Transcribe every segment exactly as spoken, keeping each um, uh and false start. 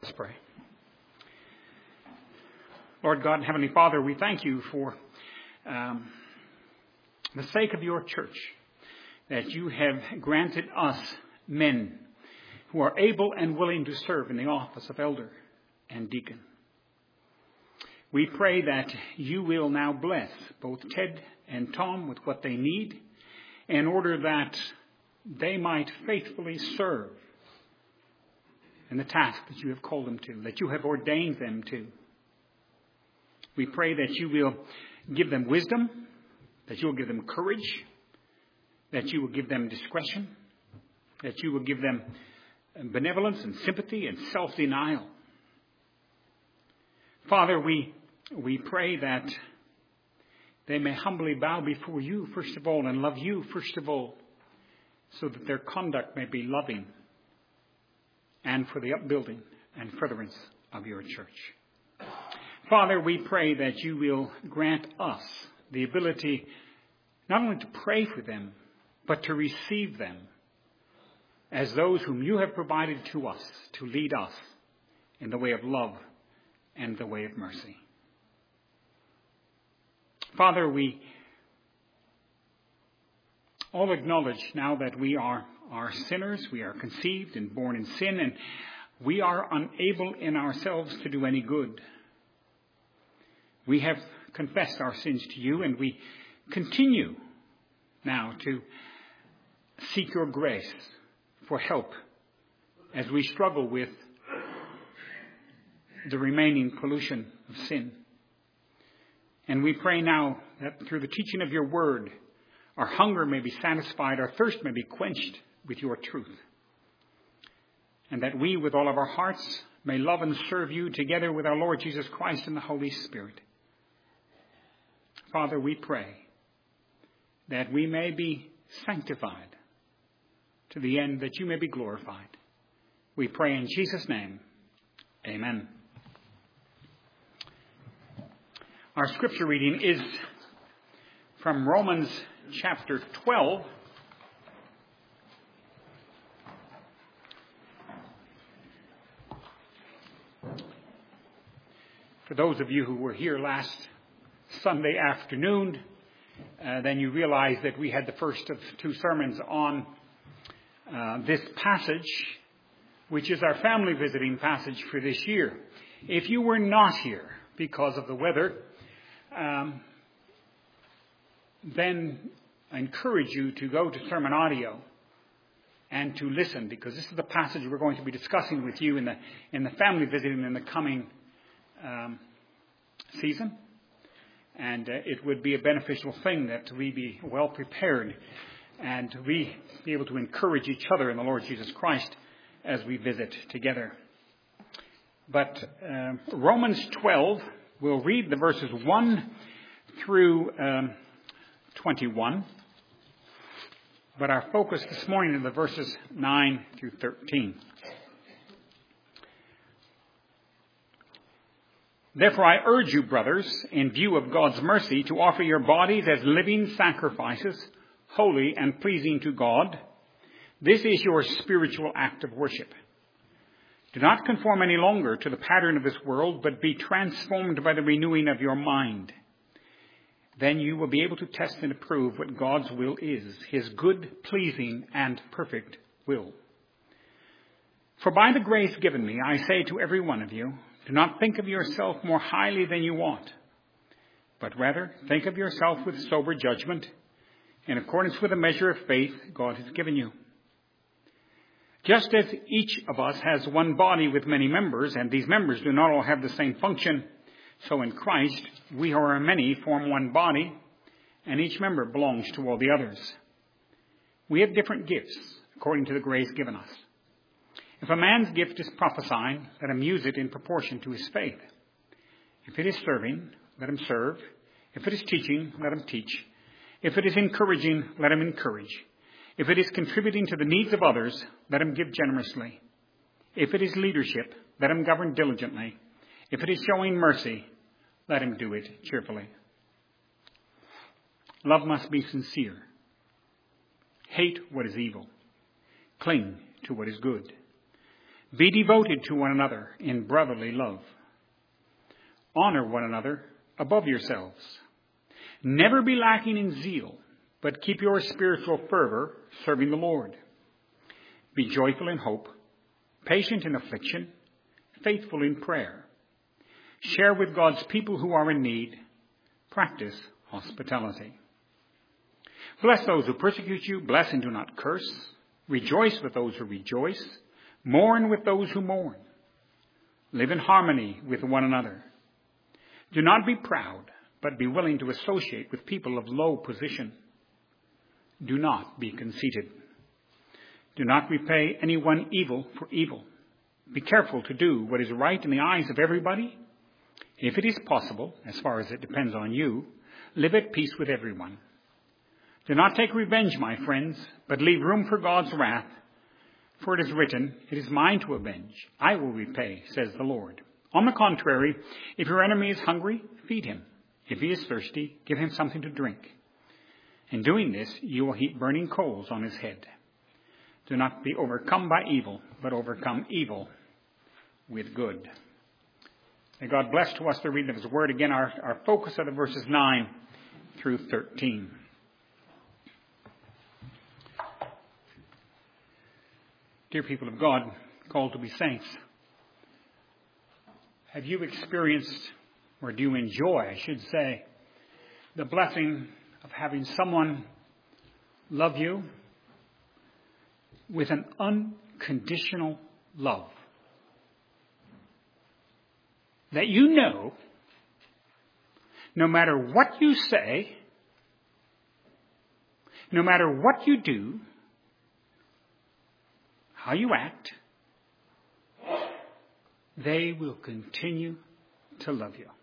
Let's pray. Lord God and Heavenly Father, we thank you for um, the sake of your church, that you have granted us men who are able and willing to serve in the office of elder and deacon. We pray that you will now bless both Ted and Tom with what they need in order that they might faithfully serve in the task that you have called them to, that you have ordained them to. We pray that you will give them wisdom, that you will give them courage, that you will give them discretion, that you will give them benevolence and sympathy and self-denial. Father, we we pray that they may humbly bow before you, first of all, and love you, first of all, so that their conduct may be loving and for the upbuilding and furtherance of your church. Father, we pray that you will grant us the ability not only to pray for them, but to receive them as those whom you have provided to us to lead us in the way of love and the way of mercy. Father, we all acknowledge now that we are are sinners, we are conceived and born in sin, and we are unable in ourselves to do any good. We have confessed our sins to you, and we continue now to seek your grace for help as we struggle with the remaining pollution of sin. And we pray now that through the teaching of your word, our hunger may be satisfied, our thirst may be quenched with your truth. And that we, with all of our hearts, may love and serve you together with our Lord Jesus Christ and the Holy Spirit. Father, we pray that we may be sanctified to the end that you may be glorified. We pray in Jesus' name. Amen. Our scripture reading is from Romans chapter twelve. For those of you who were here last Sunday afternoon, uh, then you realize that we had the first of two sermons on uh, this passage, which is our family visiting passage for this year. If you were not here because of the weather, um, then I encourage you to go to Sermon Audio and to listen, because this is the passage we're going to be discussing with you in the in the family visiting in the coming um, season. And uh, it would be a beneficial thing that we be well prepared and we be able to encourage each other in the Lord Jesus Christ as we visit together. But uh, Romans twelve, we'll read the verses one through um, twenty-one. But our focus this morning is the verses nine through thirteen. Therefore I urge you, brothers, in view of God's mercy, to offer your bodies as living sacrifices, holy and pleasing to God. This is your spiritual act of worship. Do not conform any longer to the pattern of this world, but be transformed by the renewing of your mind. Then you will be able to test and approve what God's will is, his good, pleasing, and perfect will. For by the grace given me, I say to every one of you, do not think of yourself more highly than you ought, but rather think of yourself with sober judgment, in accordance with the measure of faith God has given you. Just as each of us has one body with many members, and these members do not all have the same function, so in Christ we who are many form one body, and each member belongs to all the others. We have different gifts according to the grace given us. If a man's gift is prophesying, let him use it in proportion to his faith. If it is serving, let him serve. If it is teaching, let him teach. If it is encouraging, let him encourage. If it is contributing to the needs of others, let him give generously. If it is leadership, let him govern diligently. If it is showing mercy, let him do it cheerfully. Love must be sincere. Hate what is evil. Cling to what is good. Be devoted to one another in brotherly love. Honor one another above yourselves. Never be lacking in zeal, but keep your spiritual fervor serving the Lord. Be joyful in hope, patient in affliction, faithful in prayer. Share with God's people who are in need. Practice hospitality. Bless those who persecute you. Bless and do not curse. Rejoice with those who rejoice. Mourn with those who mourn. Live in harmony with one another. Do not be proud, but be willing to associate with people of low position. Do not be conceited. Do not repay anyone evil for evil. Be careful to do what is right in the eyes of everybody. If it is possible, as far as it depends on you, live at peace with everyone. Do not take revenge, my friends, but leave room for God's wrath. For it is written, it is mine to avenge. I will repay, says the Lord. On the contrary, if your enemy is hungry, feed him. If he is thirsty, give him something to drink. In doing this, you will heap burning coals on his head. Do not be overcome by evil, but overcome evil with good. May God bless to us the reading of his word. Again, our, our focus are the verses nine through thirteen. Dear people of God, called to be saints, have you experienced, or do you enjoy, I should say, the blessing of having someone love you with an unconditional love? That you know, no matter what you say, no matter what you do, how you act, they will continue to love you.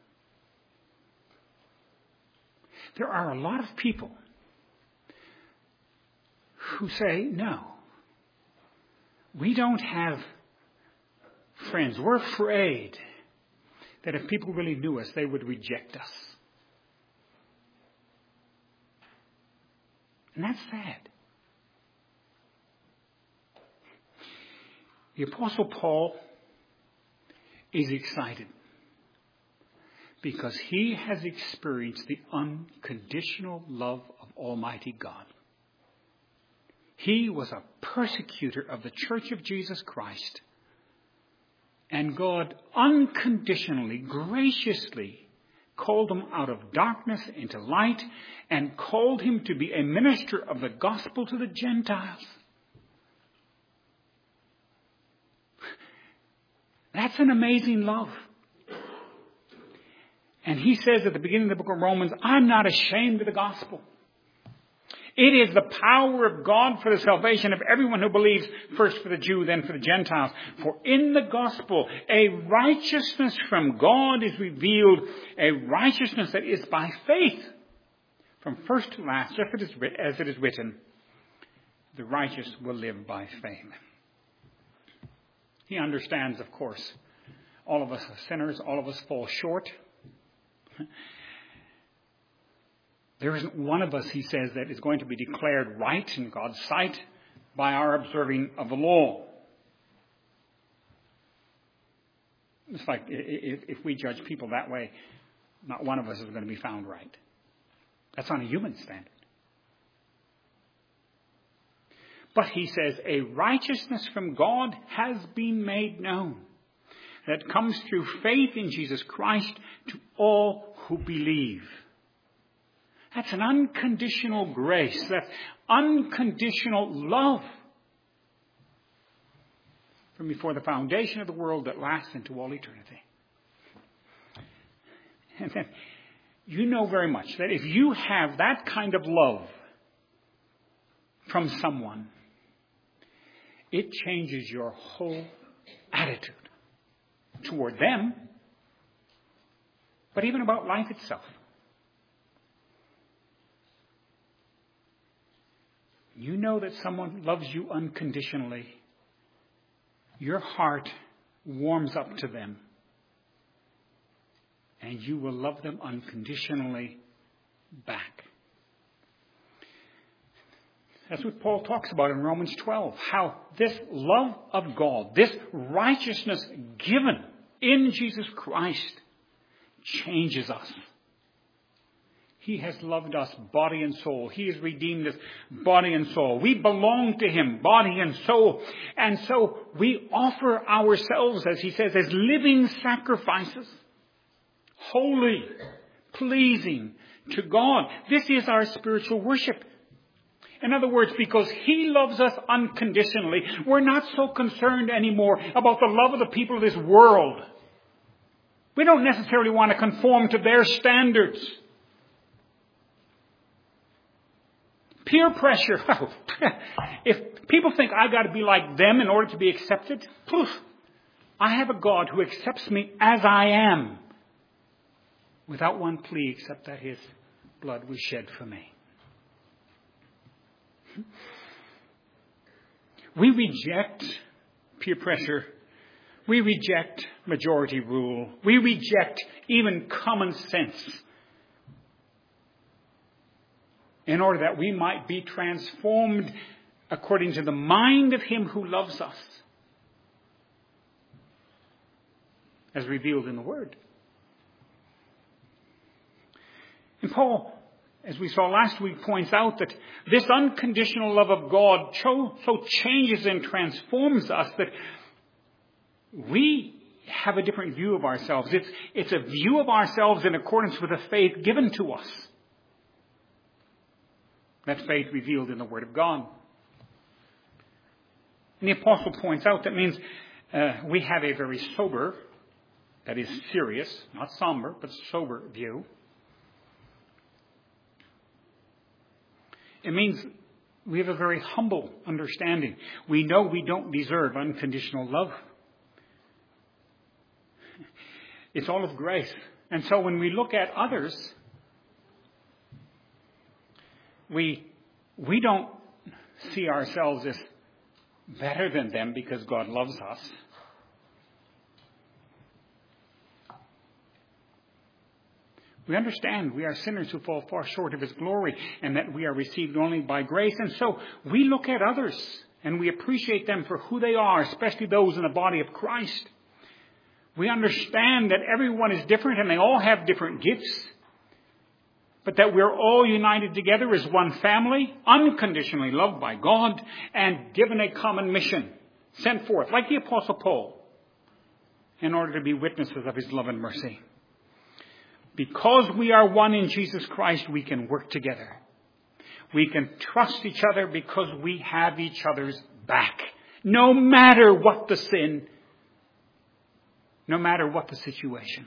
There are a lot of people who say, no, we don't have friends. We're afraid that if people really knew us, they would reject us. And that's sad. The Apostle Paul is excited because he has experienced the unconditional love of Almighty God. He was a persecutor of the Church of Jesus Christ. And God unconditionally, graciously called him out of darkness into light and called him to be a minister of the gospel to the Gentiles. That's an amazing love. And he says at the beginning of the book of Romans, I'm not ashamed of the gospel. It is the power of God for the salvation of everyone who believes, first for the Jew, then for the Gentiles. For in the gospel, a righteousness from God is revealed, a righteousness that is by faith. From first to last, just as it is written, the righteous will live by faith. He understands, of course, all of us are sinners, all of us fall short. There isn't one of us, he says, that is going to be declared right in God's sight by our observing of the law. It's like if we judge people that way, not one of us is going to be found right. That's on a human standard. But he says, a righteousness from God has been made known that comes through faith in Jesus Christ to all who believe. That's an unconditional grace. That's unconditional love from before the foundation of the world that lasts into all eternity. And then you know very much that if you have that kind of love from someone, it changes your whole attitude toward them, but even about life itself. You know that someone loves you unconditionally. Your heart warms up to them. And you will love them unconditionally back. That's what Paul talks about in Romans twelve. How this love of God, this righteousness given in Jesus Christ changes us. He has loved us body and soul. He has redeemed us body and soul. We belong to Him, body and soul. And so we offer ourselves, as he says, as living sacrifices. Holy, pleasing to God. This is our spiritual worship. In other words, because He loves us unconditionally, we're not so concerned anymore about the love of the people of this world. We don't necessarily want to conform to their standards. Peer pressure. If people think I got to be like them in order to be accepted, poof, I have a God who accepts me as I am, without one plea except that His blood was shed for me. We reject peer pressure. We reject majority rule. We reject even common sense, in order that we might be transformed according to the mind of Him who loves us, as revealed in the Word. And Paul, as we saw last week, points out that this unconditional love of God so, so changes and transforms us that we have a different view of ourselves. It's, it's a view of ourselves in accordance with the faith given to us. That faith revealed in the Word of God. And the Apostle points out that means uh, we have a very sober, that is serious, not somber, but sober view. It means we have a very humble understanding. We know we don't deserve unconditional love. It's all of grace. And so when we look at others, we, we don't see ourselves as better than them because God loves us. We understand we are sinners who fall far short of His glory, and that we are received only by grace. And so we look at others and we appreciate them for who they are, especially those in the body of Christ. We understand that everyone is different and they all have different gifts, but that we're all united together as one family, unconditionally loved by God and given a common mission, sent forth, like the Apostle Paul, in order to be witnesses of His love and mercy. Because we are one in Jesus Christ, we can work together. We can trust each other because we have each other's back. No matter what the sin, no matter what the situation.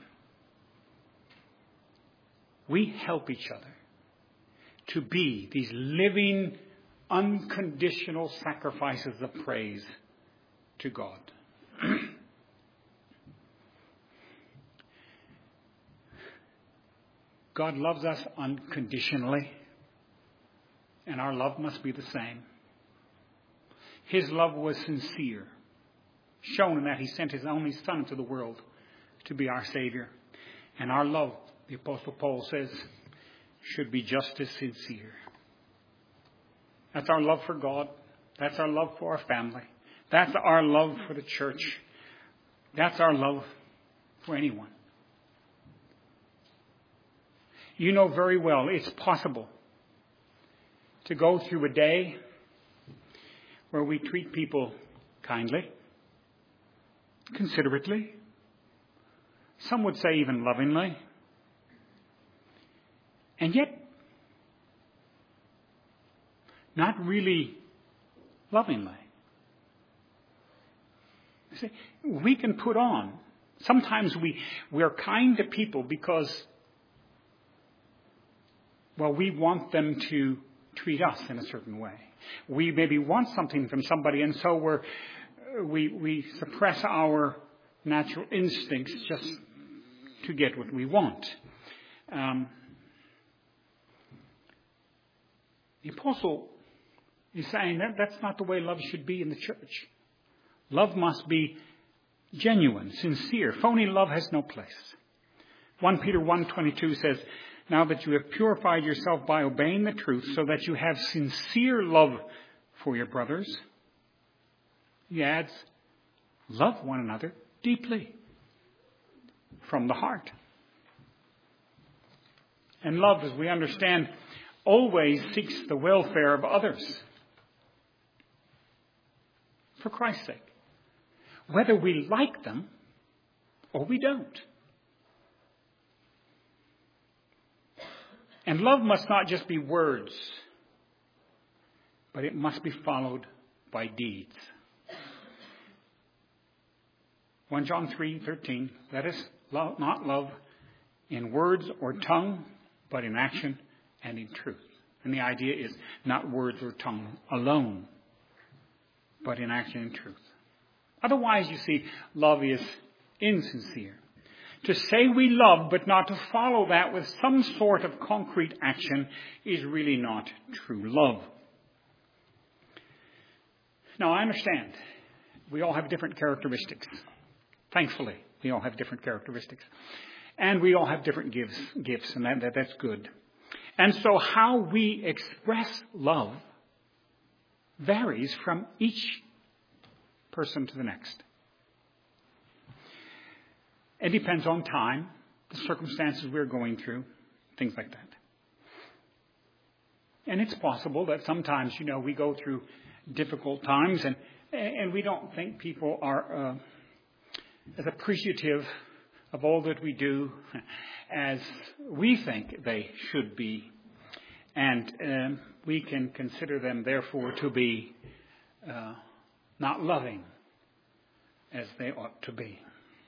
We help each other to be these living, unconditional sacrifices of praise to God. God loves us unconditionally, and our love must be the same. His love was sincere, shown in that He sent His only Son into the world to be our Savior. And our love, the Apostle Paul says, should be just as sincere. That's our love for God. That's our love for our family. That's our love for the church. That's our love for anyone. You know very well it's possible to go through a day where we treat people kindly, considerately, some would say even lovingly, and yet not really lovingly. See, we can put on. Sometimes we, we're kind to people because, well, we want them to treat us in a certain way. We maybe want something from somebody, and so we're, we we suppress our natural instincts just to get what we want. Um, the Apostle is saying that that's not the way love should be in the church. Love must be genuine, sincere. Phony love has no place. First Peter one twenty-two says, now that you have purified yourself by obeying the truth, so that you have sincere love for your brothers. He adds, love one another deeply from the heart. And love, as we understand, always seeks the welfare of others. For Christ's sake. Whether we like them or we don't. And love must not just be words, but it must be followed by deeds. First John three thirteen, let us love, not love in words or tongue, but in action and in truth. And the idea is not words or tongue alone, but in action and truth. Otherwise, you see, love is insincere. To say we love, but not to follow that with some sort of concrete action is really not true love. Now, I understand we all have different characteristics. Thankfully, we all have different characteristics. And we all have different gifts, gifts and that, that, that's good. And so how we express love varies from each person to the next. It depends on time, the circumstances we're going through, things like that. And it's possible that sometimes, you know, we go through difficult times and and we don't think people are uh, as appreciative of all that we do as we think they should be. And um, we can consider them, therefore, to be uh, not loving as they ought to be.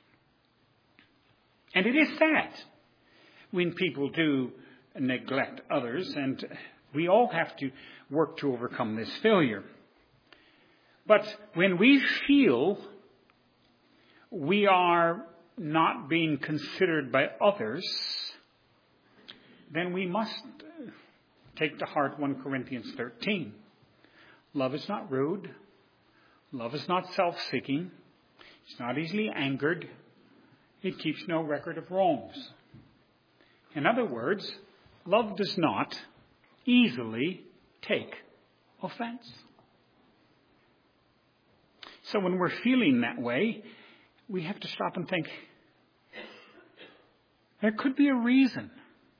And it is sad when people do neglect others, and we all have to work to overcome this failure. But when we feel we are not being considered by others, then we must take to heart First Corinthians thirteen. Love is not rude. Love is not self-seeking. It's not easily angered. It keeps no record of wrongs. In other words, love does not easily take offense. So when we're feeling that way, we have to stop and think, there could be a reason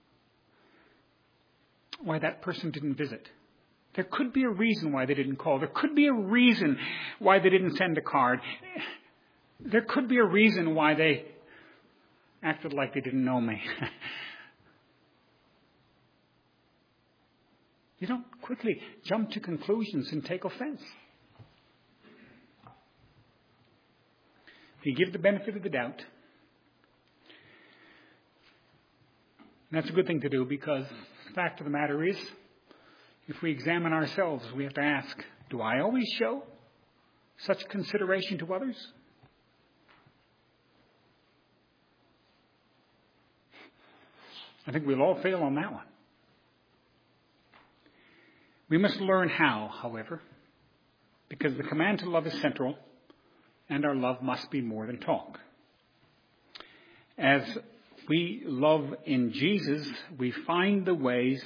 why that person didn't visit. There could be a reason why they didn't call. There could be a reason why they didn't send a card. There could be a reason why they acted like they didn't know me. You don't quickly jump to conclusions and take offense. You give the benefit of the doubt. And that's a good thing to do, because the fact of the matter is, if we examine ourselves, we have to ask, do I always show such consideration to others? I think we'll all fail on that one. We must learn how, however, because the command to love is central, and our love must be more than talk. As we love in Jesus, we find the ways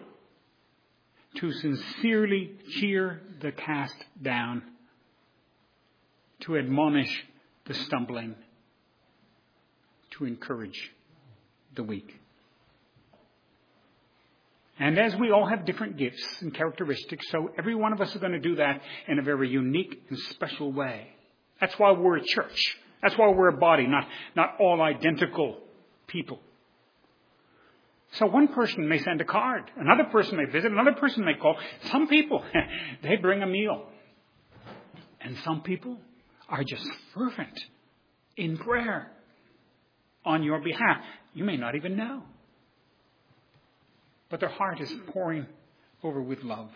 to sincerely cheer the cast down, to admonish the stumbling, to encourage the weak. And as we all have different gifts and characteristics, so every one of us is going to do that in a very unique and special way. That's why we're a church. That's why we're a body, not, not all identical people. So one person may send a card. Another person may visit. Another person may call. Some people, they bring a meal. And some people are just fervent in prayer on your behalf. You may not even know. But their heart is pouring over with love.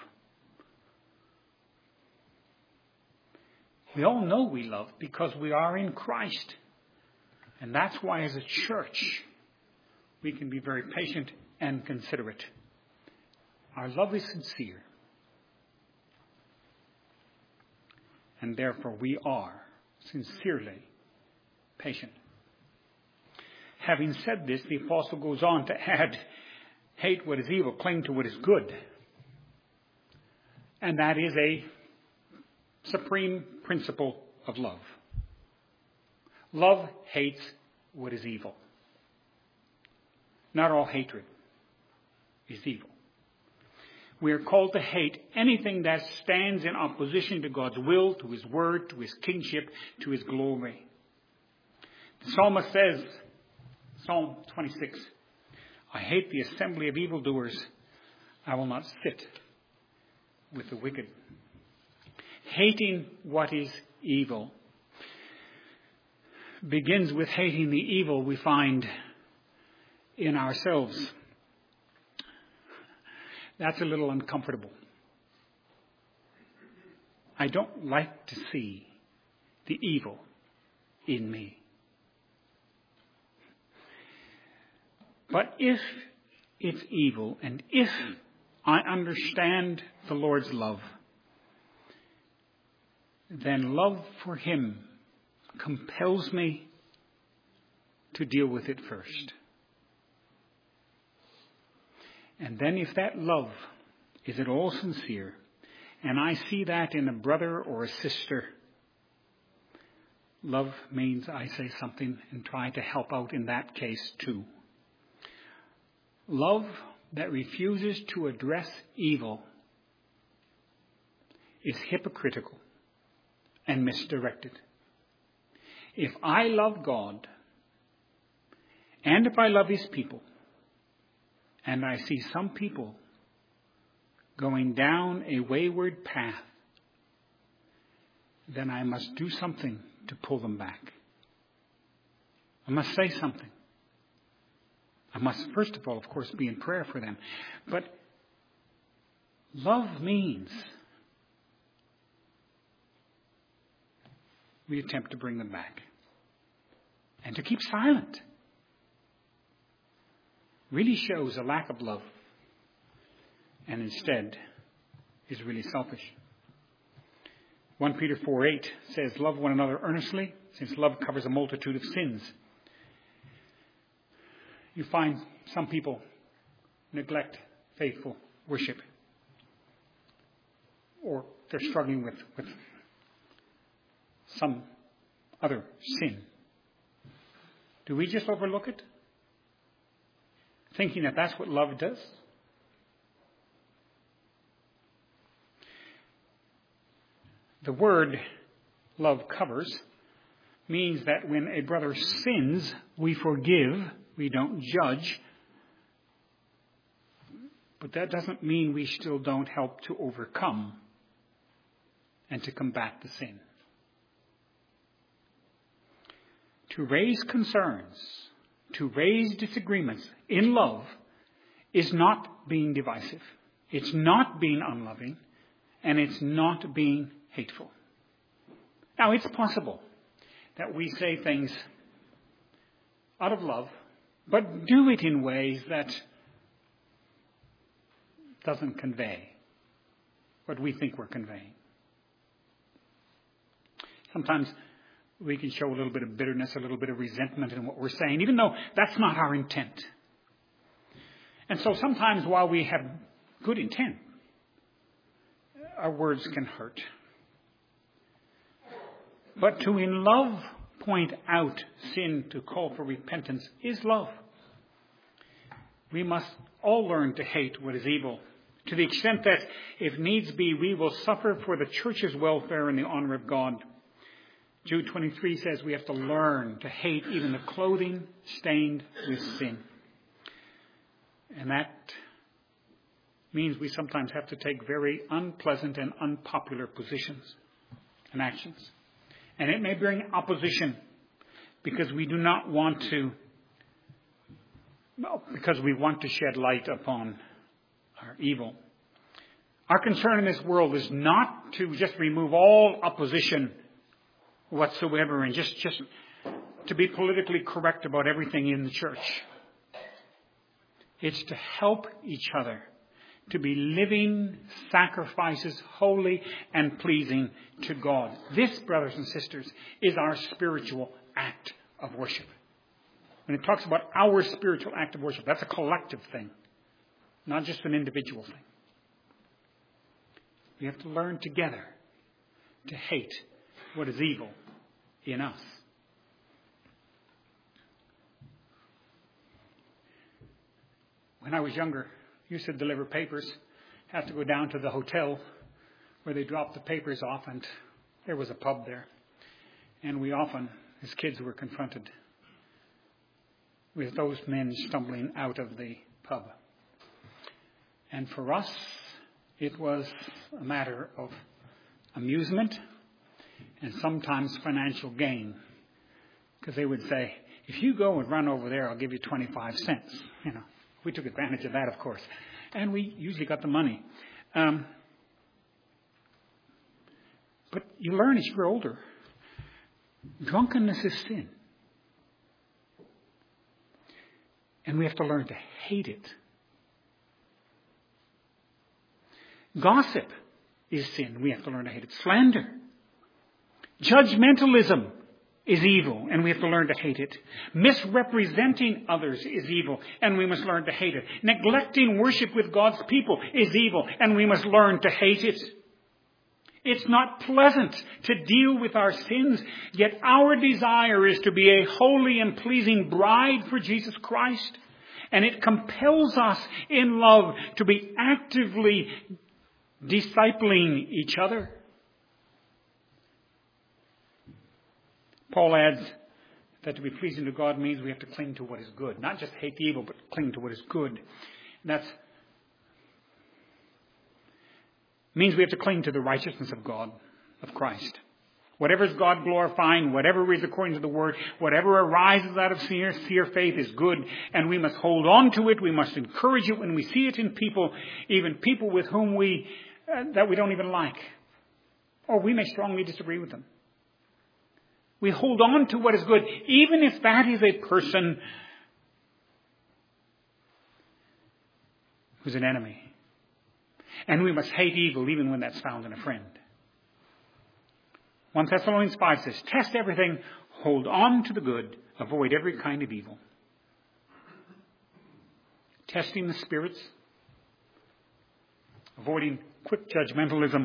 We all know we love because we are in Christ. And that's why as a church, we can be very patient and considerate. Our love is sincere. And therefore we are sincerely patient. Having said this, the apostle goes on to add, hate what is evil, cling to what is good. And that is a supreme principle of love. Love hates what is evil. Not all hatred is evil. We are called to hate anything that stands in opposition to God's will, to His word, to His kingship, to His glory. The psalmist says, Psalm twenty-six, I hate the assembly of evildoers. I will not sit with the wicked. Hating what is evil begins with hating the evil we find in ourselves. That's a little uncomfortable. I don't like to see the evil in me. But if it's evil, and if I understand the Lord's love, then love for Him compels me to deal with it first. And then if that love is at all sincere, and I see that in a brother or a sister, love means I say something and try to help out in that case too. Love that refuses to address evil is hypocritical and misdirected. If I love God, and if I love His people, and I see some people going down a wayward path, then I must do something to pull them back. I must say something. I must, first of all, of course, be in prayer for them. But love means we attempt to bring them back. And to keep silent really shows a lack of love, and instead is really selfish. First Peter four eight says, love one another earnestly, since love covers a multitude of sins. You find some people neglect faithful worship, or they're struggling with, with some other sin. Do we just overlook it, thinking that that's what love does? The word love covers means that when a brother sins, we forgive, we don't judge. But that doesn't mean we still don't help to overcome and to combat the sin. To raise concerns, to raise disagreements in love is not being divisive. It's not being unloving, and it's not being hateful. Now, it's possible that we say things out of love, but do it in ways that doesn't convey what we think we're conveying. Sometimes we can show a little bit of bitterness, a little bit of resentment in what we're saying, even though that's not our intent. And so sometimes while we have good intent, our words can hurt. But to in love point out sin, to call for repentance, is love. We must all learn to hate what is evil, to the extent that, if needs be, we will suffer for the church's welfare and the honor of God. Jude twenty-three says we have to learn to hate even the clothing stained with sin. And that means we sometimes have to take very unpleasant and unpopular positions and actions. And it may bring opposition because we do not want to, well, because we want to shed light upon our evil. Our concern in this world is not to just remove all opposition whatsoever and just, just to be politically correct about everything in the church. It's to help each other to be living sacrifices, holy and pleasing to God. This, brothers and sisters, is our spiritual act of worship. When it talks about our spiritual act of worship, that's a collective thing, not just an individual thing. We have to learn together to hate what is evil in us. When I was younger, I used to deliver papers. Have to go down to the hotel where they dropped the papers off, and there was a pub there. And we often, as kids, were confronted with those men stumbling out of the pub. And for us, it was a matter of amusement and sometimes financial gain. Because they would say, if you go and run over there, I'll give you twenty-five cents. You know, we took advantage of that, of course. And we usually got the money. Um, but you learn as you grow older, drunkenness is sin. And we have to learn to hate it. Gossip is sin. We have to learn to hate it. Slander. Judgmentalism is evil, and we have to learn to hate it. Misrepresenting others is evil, and we must learn to hate it. Neglecting worship with God's people is evil, and we must learn to hate it. It's not pleasant to deal with our sins, yet our desire is to be a holy and pleasing bride for Jesus Christ. And it compels us in love to be actively discipling each other. Paul adds that to be pleasing to God means we have to cling to what is good. Not just hate the evil, but cling to what is good. And that's means we have to cling to the righteousness of God, of Christ. Whatever is God glorifying, whatever is according to the Word, whatever arises out of sincere faith is good, and we must hold on to it. We must encourage it when we see it in people, even people with whom we, uh, that we don't even like. Or we may strongly disagree with them. We hold on to what is good, even if that is a person who's an enemy. And we must hate evil even when that's found in a friend. First Thessalonians five says, test everything, hold on to the good, avoid every kind of evil. Testing the spirits, avoiding quick judgmentalism,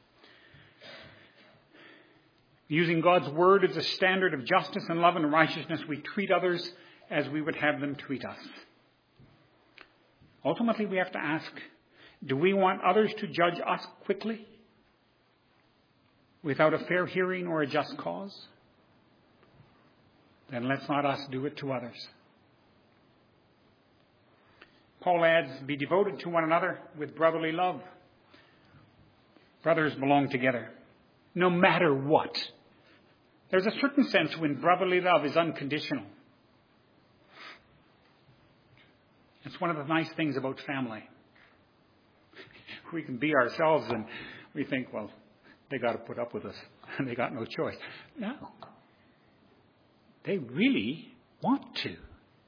using God's word as a standard of justice and love and righteousness, we treat others as we would have them treat us. Ultimately, we have to ask, do we want others to judge us quickly without a fair hearing or a just cause? Then let's not us do it to others. Paul adds, be devoted to one another with brotherly love. Brothers belong together, no matter what. There's a certain sense when brotherly love is unconditional. It's one of the nice things about family. We can be ourselves and we think, well, they got to put up with us and they got no choice. No. They really want to.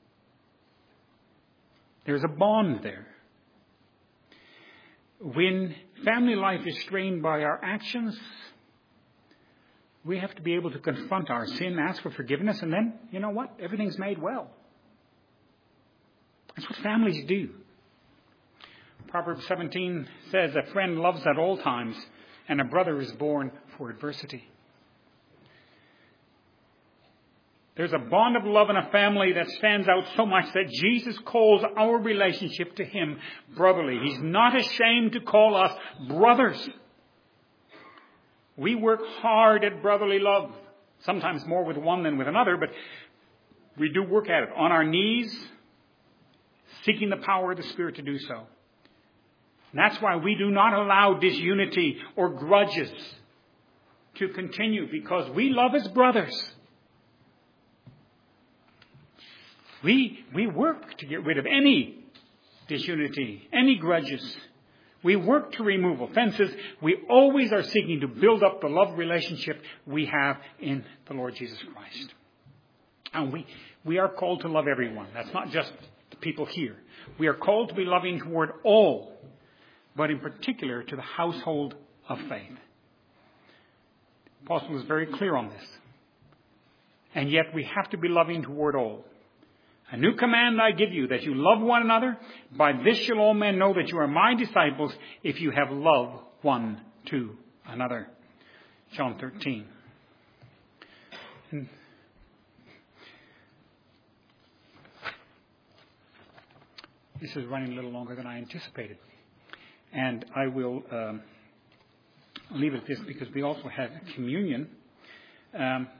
There's a bond there. When family life is strained by our actions, we have to be able to confront our sin, ask for forgiveness, and then, you know what? Everything's made well. That's what families do. Proverbs seventeen says, a friend loves at all times, and a brother is born for adversity. There's a bond of love in a family that stands out so much that Jesus calls our relationship to him brotherly. He's not ashamed to call us brothers. We work hard at brotherly love, sometimes more with one than with another, but we do work at it on our knees, seeking the power of the Spirit to do so. And that's why we do not allow disunity or grudges to continue, because we love as brothers. We, we work to get rid of any disunity, any grudges. We work to remove offenses. We always are seeking to build up the love relationship we have in the Lord Jesus Christ. And we, we are called to love everyone. That's not just the people here. We are called to be loving toward all, but in particular to the household of faith. The apostle is very clear on this. And yet we have to be loving toward all. A new command I give you, that you love one another. By this shall all men know that you are my disciples, if you have love one to another. John thirteen. And this is running a little longer than I anticipated. And I will um, leave it at this because we also have communion. Um,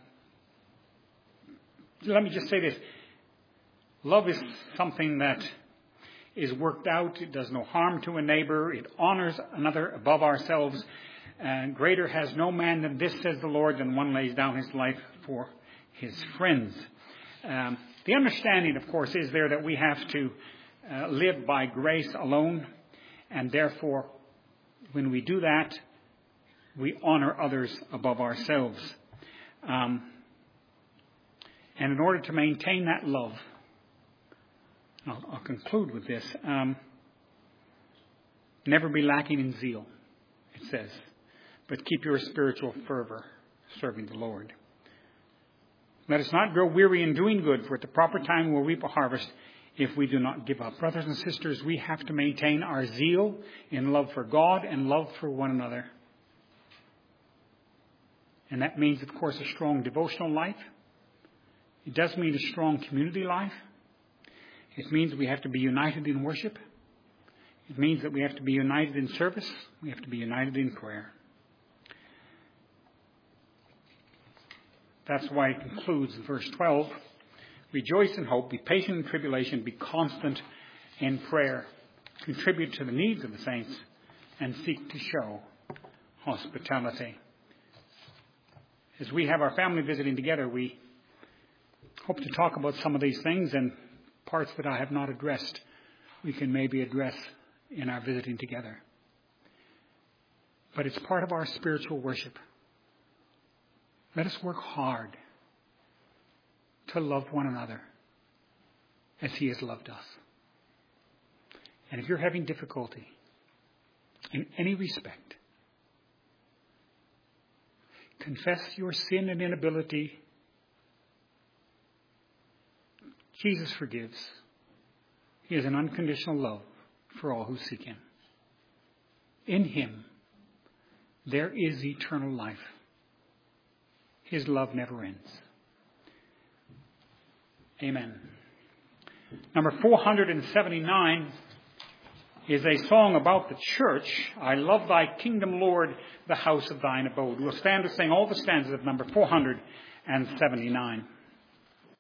let me just say this. Love is something that is worked out. It does no harm to a neighbor. It honors another above ourselves. And greater has no man than this, says the Lord, than one lays down his life for his friends. Um, the understanding, of course, is there that we have to uh, live by grace alone. And therefore, when we do that, we honor others above ourselves. Um, and in order to maintain that love, I'll, I'll conclude with this. Um, never be lacking in zeal, it says, but keep your spiritual fervor serving the Lord. Let us not grow weary in doing good, for at the proper time we'll reap a harvest if we do not give up. Brothers and sisters, we have to maintain our zeal in love for God and love for one another. And that means, of course, a strong devotional life. It does mean a strong community life. It means we have to be united in worship. It means that we have to be united in service. We have to be united in prayer. That's why it concludes in verse twelve. Rejoice in hope, be patient in tribulation, be constant in prayer. Contribute to the needs of the saints and seek to show hospitality. As we have our family visiting together, we hope to talk about some of these things, and parts that I have not addressed, we can maybe address in our visiting together. But it's part of our spiritual worship. Let us work hard to love one another as he has loved us. And if you're having difficulty in any respect, confess your sin and inability. Jesus forgives. He has an unconditional love for all who seek him. In him, there is eternal life. His love never ends. Amen. Number four hundred seventy-nine is a song about the church. I love thy kingdom, Lord, the house of thine abode. We'll stand to sing all the stanzas of number four hundred seventy-nine.